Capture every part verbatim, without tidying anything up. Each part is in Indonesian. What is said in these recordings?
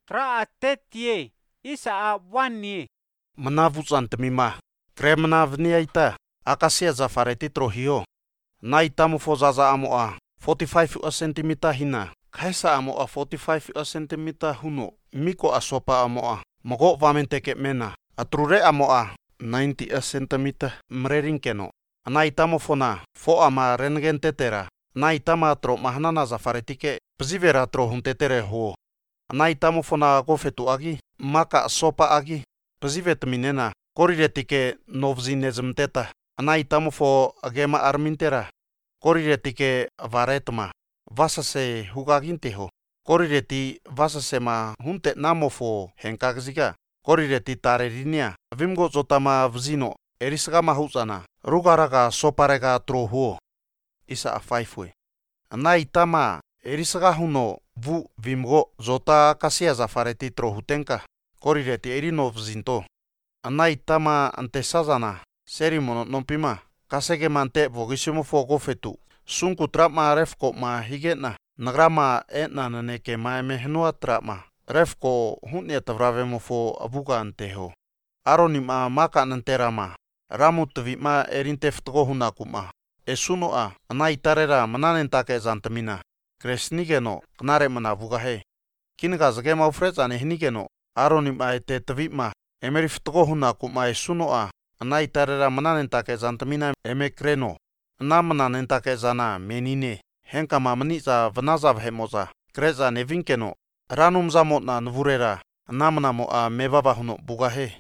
Tra tetie isa a wani. Menavutsan temima. Kremna vniaita. Akasia zafareti trohio. Naitamu fozaza amoa. forty-five centimeter hina. Kaisa amoa forty-five centimeter huno. Miko asopa amoa. Mogo vamenteke mena. Atrure amoa ninety centimeter mrerinkeno. Naitamo fona. Fo ama rengen tetera. Naitama tro mahnana zafaretike. Pzivera tro huntetere ho. Naitamo fona gofetu agi. Maka sopa agi. Pzivet minena. Koriretike novzinezm teta. Naitamo fo agema armintera. Koriretike varetma. Vasase hugaginteho. Korireti vasasema hunte namofo henkagziga. Korireti tarerinia. Vimgo zotama vzino. Erisgama huzana. Rugaraga soparega trohuo. Isa a faifwe. Naitama erisga huno vu vimgo zota kasia zafareti trohutenka. Korireti erino vzinto. Naitama antesazana. Serimono nompima. Kasege mante vogisimo fogo fetu. Sunku trapma refko ma higena. Nagrama etna naneke ma emehnua trapma. Refko hunnia tavravemo fo abuga anteho. Aronima maka nanterama. Ramu tvima erinteftogo hunakuma. Esunoa anaitarera mananentake zantamina. Kresnigeno knare mana vugahe. Kinga zagema ufrezane hinigeno. Aronima ete tvima. Emeriftogo hunakuma esunoa. Anaitarera mananentake zantamina emekreno. Namananentake zana menine. Henka mamaniza vanazav hemoza. Kreza nevinkeno. Ranum zamotna nvurera. Namnamo a mevava huno bugahe.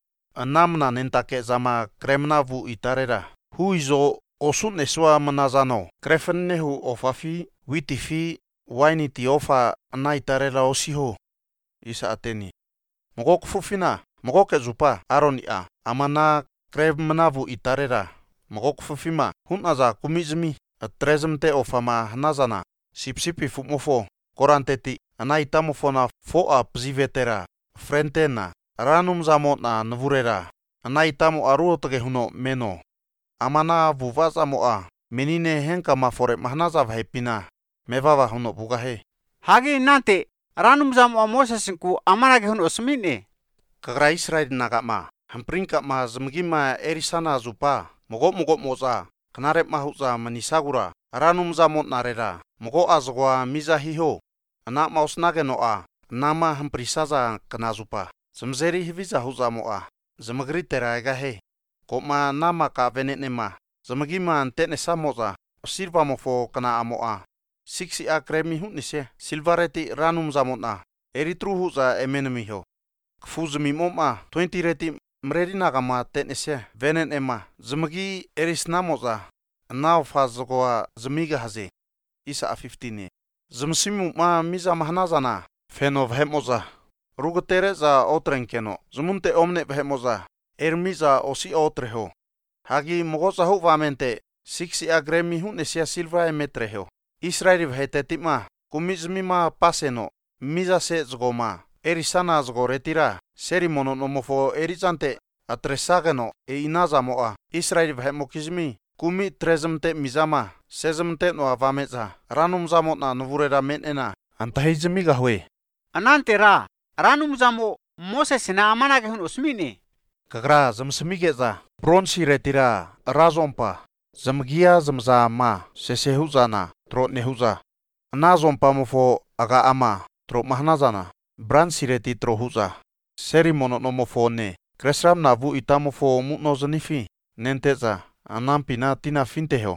Namna nentake zama kremna vu itarera. Huizo osun eswa manazano. Krefennehu ofafi, witifi, wainiti ofa anaitarera osiho. Isa ateni. Mogok fufina. Mogok zupa aronia. Amana kremna vu itarera. Mogok fufima. Hunaza kumizmi. Trezmte ofama hanazana. Sipsipi fumofo. Koranteti. Anaitamofona foa pzivetera. Frentena. Ranum zamotna nvurera. Anaitamo aruotage huno meno. Amana vuvaza moa. Menine henka mafore mahnazav hepina. Mevava huno bugahe. Hagi nante ranum zamu Mosesinku amanage huno osmine. Kagra Israel nagama. Hampringka ma zmgima erisana zupa. Mogo mogo moza. Knarep mahuza manisagura. Ranum zamot narera. Mogo azgwa mizahiho. Anak mausnage noa. Nama hamprisaza knazupa. Zemzeri hiviza huzamoa. Zemagri teragahe. Koma nama ka venetnema. Zemagima antene samoza. Silva mofo kana amoa. Siksi a kremi hunise. Silvareti ranum zamotna. Eritru huza emenemiho. Kfuzmi moma. twenty reti mrerina gama tenese. Venetnema. Zemagi eris namoza. Now fazgoa zemiga haze. Isa a fifteen. Zemsimu ma miza mahnazana. Fenov hemoza. Rugotereza otrenkeno. Zumunte omne vhemoza. Ermiza osi otreho. Hagi mogoza hovamente. Siksi agremi hunesia silva emetreho. Israeli vhetetima. Kumizmima paseno. Miza se zgoma. Erisana zgo retira. Serimono nomofo erizante. Atresageno e inaza moa. Israeli vhemokizmi. Kumi trezmte mizama. Sezmte no avameza. Ranum zamotna nvurera menena. Antahizmiga hwe. Anante ra. Ranum zamu Moses na amanage huno osmine. Kagra zamsmigeza. Bronsi retira. Razompa. Zamgia zamza ma. Sesehuzana. Tro nehuza. Nazompa mofo aga ama. Tro mahnazana. Bransi reti tro huza. Serimono nomofone. Kresram na vu itamofo mutnozanifi. Nenteza. Anampina tina finteho.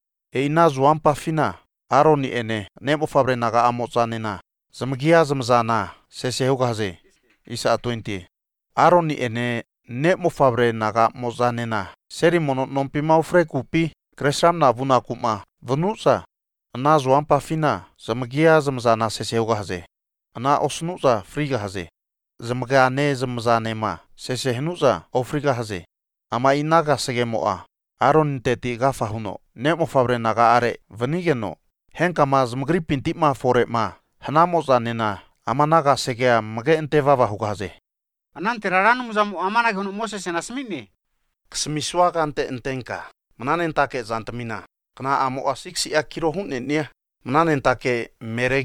E ina zuampa fina. Aroni ene. Nemo fabre naga amozanena. Zamgia zamzana. Sesehuga haze. Isa a twenty. Aroni ene. Nemo fabre naga mozanena. Serimono nompima ufre kupi. Kresram na vuna kuma. Vanuza. Ana zuampa fina. Zamgia zamzana sesehuga haze. Ana osnuza friga haze. Zamga ne zamzanema. Sesehnuza ofriga haze. Ama inaga segemoa. Aron teti gafa huno. Nemo fabre naga are. Vanigeno. Henka ma zmgri pinti ma fore ma. Hanamoza nena. Amanaga segea mage ente vava hugaze. Anante ranum zamu amanage huno Moses na smine. Ksmiswaga ante entenka. Mananentake zantamina. Kana amo asiksi akiro hunne nia. Mananentake meregi.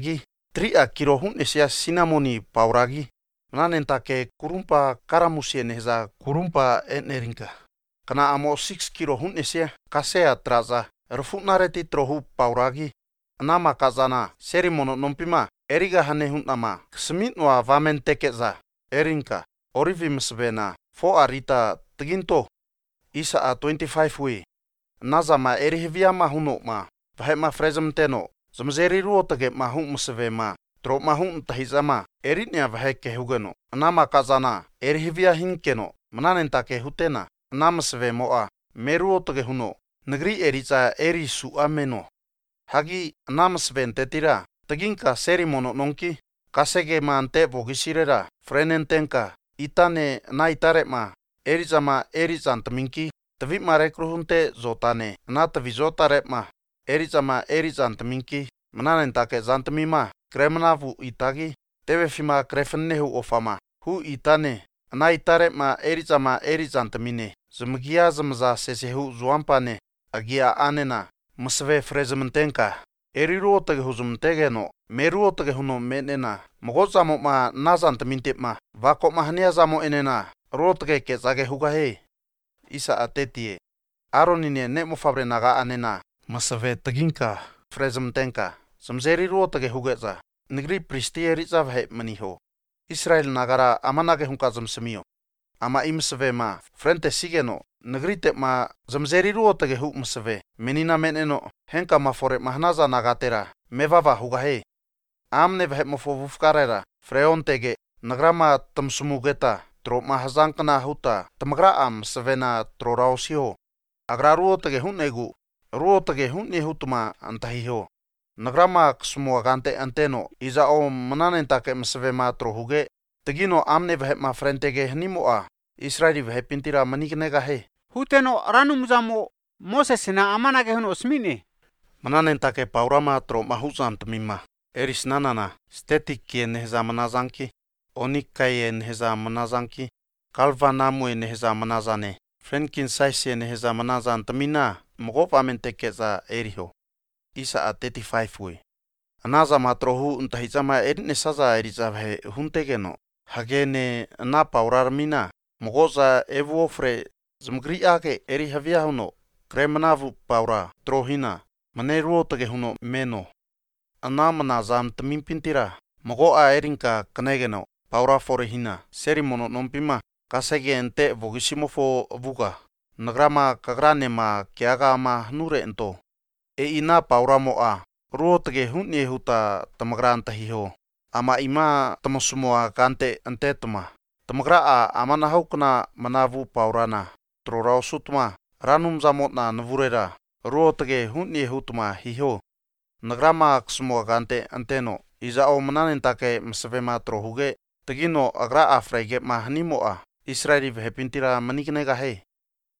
Tria kirohun esia sinamoni pauragi. Mananentake kurumpa karamusie nehza kurumpa enerinka. Kana amo six kirohun esia kasea traza refunareti trohu pauragi. Nama kazana serimono nompima eriga hanehun nama semitnoa vamen tekeza erinka orivi mesbena fo arita teginto isa a twenty-five we nazama erihvia mahuno ma vahema frezemteno zamzeri ruo tage mahun mesvema tro mahun tahizama eritnya vaheke hugeno nama kazana erihvia hinkeno mananentake hutena namasve moa meruo tage huno negeri erica eri su ameno hagi namasven tetira teginka serimono nonki kasege mante bogisirera frenentenka itane naitarema erizama erizantminki tavima rekruhunte zotane natavi zotarema erizama erizantminki mananentake zantmima kremnavu itagi tevefima krefennehu ofama hu itane naitarema erizama erizantmine zmgia zamza sesehu zuampane agia anena masve frezmentenka eriruo tage huzumtegeno meruo tage huno menena mogozamo ma nazantminte ma vako mahnia zamo enena rotage kezage hugahe isa atetie aronine nemo fabre naga anena masve taginka frezmentenka samzeri rotage hugeza negri pristieri zavhe maniho Israel nagara amanage hunka zamsemio ama imsve ma frente sigeno negri te ma zamzeri rotage hu msve menina meneno henka ma fore mahnaza nagatera mevava hugahe amne vhe mofo vufkarera freontege nagrama tamsumugeta tro mahzankna huta tamagra am svena trorausio agraruo tage hunegu ruo tage hunni hutuma antahiho nagrama ksumua gante anteno iza o mananentake msvema trohuge tegino amne vhe ma frentege hnimoa Israeli vhe pintira manignega he huteno ranumzamo Mosesina amanage hun osmine mananentake paurama tro mahuzantmima erisnanana stetikkie nehza manazanki onikaye nehza manazanki kalvanamue nehza manazane frenkin saisie nehza manazantmina mogopamentekeza eriho isa a thirty-five we anaza matrohu untahizama erinne saza erizavhe huntegeno hagene na paurarmina mogoza evuofre zmgriake eri havia huno kremnavu paura trohina maneruo tage huno meno anamana zam tamimpintira mogo a erinka knegeno paura forehina serimono nompima kasege ente vogisimofo vuga nagrama kagranema kiaga ma nure ento e ina paura moa ruo tage hunni huta tamagranta hiho ama ima tamosumoa kante ante tuma tamagra a amana haukna manavu paurana trorau sutma ranum zamotna navurera ruo tage hunni hutma hiho nagrama ksmo gante anteno iza o mananentake msvema trohuge tegino agra afrege ma hanimoa Israeli vhepintira manignega he